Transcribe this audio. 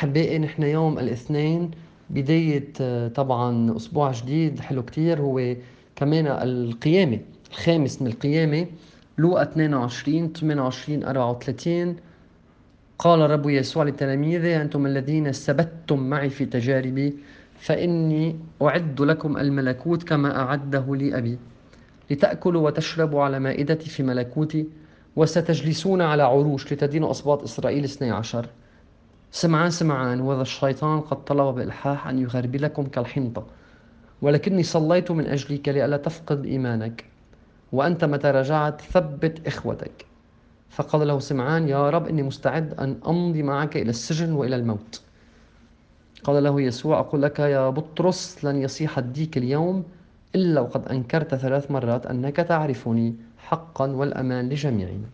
أحبائي، نحن يوم الاثنين بداية طبعا أسبوع جديد حلو كتير. هو كمان القيامة، الخامس من القيامة. لوقا 22 28 34. قال الرب يسوع لتلاميذه: أنتم الذين ثبتتم معي في تجاربي، فإني أعد لكم الملكوت كما أعده لي أبي، لتأكلوا وتشربوا على مائدتي في ملكوتي، وستجلسون على عروش لتدينوا أسباط إسرائيل 12. سمعان سمعان، وذا الشيطان قد طلب بإلحاح أن يغربلكم كالحنطة، ولكني صليت من أجلك لئلا تفقد إيمانك، وأنت متى رجعت ثبت إخوتك. فقال له سمعان: يا رب، إني مستعد أن أمضي معك إلى السجن وإلى الموت. قال له يسوع: أقول لك يا بطرس، لن يصيح الديك اليوم إلا وقد أنكرت 3 مرات أنك تعرفني، حقا والأمان لجميعنا.